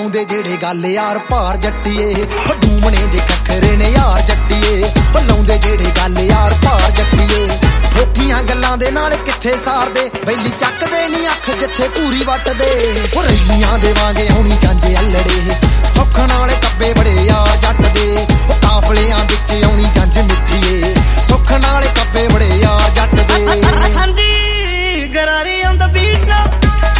ਲਾਉਂਦੇ ਜਿਹੜੇ ਗੱਲ ਯਾਰ ਭਾਰ ਜੱਟੀਏ ਡੂਮਣੇ ਦੇ ਖੱਖਰੇ ਨੇ ਯਾਰ ਜੱਟੀਏ ਲਾਉਂਦੇ ਜਿਹੜੇ ਗੱਲ ਯਾਰ ਭਾਰ ਜੱਟੀਏ ਠੋਕੀਆਂ ਗੱਲਾਂ ਦੇ ਨਾਲ ਕਿੱਥੇ ਸਾਰਦੇ ਬੈਲੀ ਚੱਕਦੇ ਨਹੀਂ ਅੱਖ ਜਿੱਥੇ ਪੂਰੀ ਵੱਟਦੇ ਰਈਆਂ ਦੇ ਵਾਂਗੇ ਆਉਣੀ ਜਾਂਜੇ ਅਲੜੇ ਸੁੱਖ ਨਾਲ ਕੱਬੇ ਬੜੇ ਆ ਜੱਟ ਦੇ ਕਾਫਲਿਆਂ ਵਿੱਚ ਆਉਣੀ ਜੰਜ ਮਿੱਠੀਏ ਸੁੱਖ ਨਾਲ ਕੱਬੇ ਬੜੇ ਆ ਜੱਟ ਦੇ ਹਾਂਜੀ ਗਰਾਰੇ on the beat now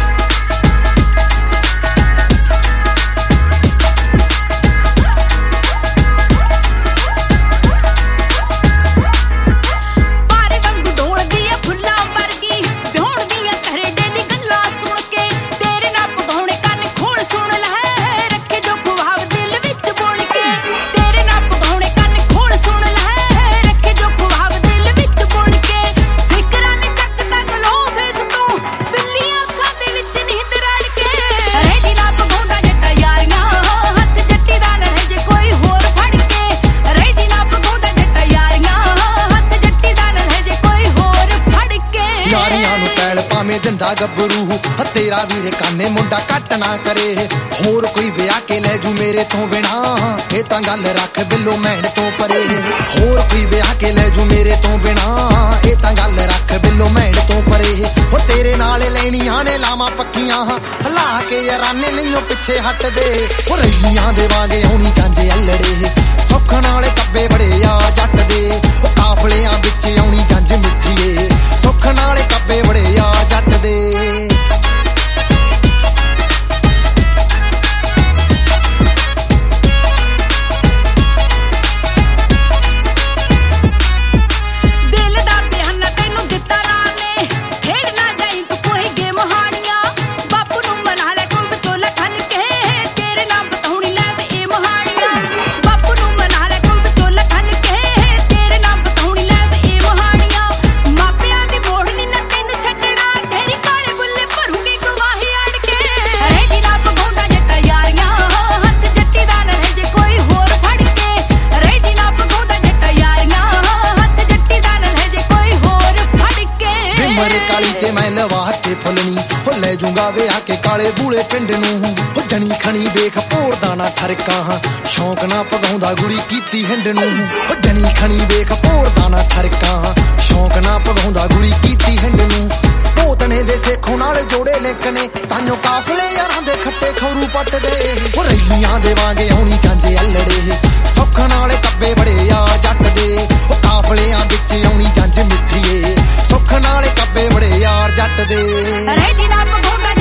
ਦਿੰਦਾ ਗੱਭਰੂ ਤੇਰਾ ਵੀਰੇ ਕਾਨੇ ਮੁੰਡਾ ਕੱਟ ਨਾ ਕਰੇ ਹੋਰ ਕੋਈ ਵਿਆਹ ਕੇ ਲੈ ਜੂ ਮੇਰੇ ਤੋਂ ਬਿਨਾ ਇਹ ਤਾਂ ਗੱਲ ਰੱਖ ਬਿੱਲੋ ਮੈਣ ਤੋਂ ਪਰੇ ਹੋਰ ਕੋਈ ਵਿਆਹ ਕੇ ਲੈ ਜੂ ਮੇਰੇ ਤੋਂ ਬਿਨਾ ਇਹ ਤਾਂ ਗੱਲ ਰੱਖ ਬਿੱਲੋ ਮੈਣ ਤੋਂ ਪਰੇ ਤੇਰੇ ਨਾਲ ਲੈਣੀਆਂ ਨੇ ਲਾਵਾਂ ਪੱਕੀਆਂ ਹਲਾ ਕੇ ਯਾਰਾਨੇ ਨਹੀਂਓ ਪਿੱਛੇ ਹਟਦੇ ਰਈਆਂ ਦੇ ਵਾਂਗੇ ਆਉਣੀ ਜਾਂਜੇ ਅਲੜੇ ਸੁੱਖ ਨਾਲ ਕੱਬੇ ਬੜੇ ਆ ਜੱਟ ਦੇ ਕਾਫਲਿਆਂ ਵਿੱਚ ਆਉਣੀ ਜੰਜ ਮਿੱਠੀਏ ਸੁੱਖ ਨਾਲ ਕੱਬੇ ਬੜੇ ਆ ਜੱਟ ਦੇ ਮੈਂ ਲਵਾ ਕੇ ਫੁੱਲਣੀ ਲੈ ਜੂੰਗਾ ਵਿਆਹ ਕੇ ਕਾਲੇ ਬੂਲੇ ਪਿੰਡ ਨੂੰ ਜਣੀ ਖਣੀ ਵੇਖ ਭੋਰਦਾ ਨਾ ਠਰਕਾ ਸ਼ੌਂਕ ਨਾ ਪਗਾਉਂਦਾ ਗੁਰੀ ਕੀਤੀ ਹਿੰਡ ਨੂੰ ਜਣੀ ਖਣੀ ਵੇਖ ਭੋਰਦਾ ਨਾ ਠਰਕਾ ਸ਼ੌਂਕ ਨਾ ਪਗਾਉਂਦਾ ਗੁਰੀ ਕੀਤੀ ਹਿੰਡ ਨੂੰ ਭੋਤਣੇ ਦੇ ਸੇਖੋਂ ਨਾਲ ਜੋੜੇ ਲਿੰਕ ਨੇ ਤਾਂਿਓ ਕਾਫਲੇ ਯਾਰਾਂ ਦੇ ਖੱਟੇ ਖੌਰੂ ਪੱਟਦੇ ਰਈਆਂ ਦੇ ਵਾਂਗੇ ਆਉਣੀ ਜਾਂਜੇ ਅਲੜੇ ਸੁੱਖ ਨਾਲ ਕੱਬੇ ਬੜੇ ਆ ਜੱਟ ਦੇ ਕਾਫਲਿਆਂ ਵਿੱਚ ਆਉਣੀ ਜੰਜ ਮਿੱਠੀਏ ਸੁੱਖ ਨਾਲ ਕੱਬੇ ਬੜੇ ਯਾਰ ਜੱਟ ਦੇ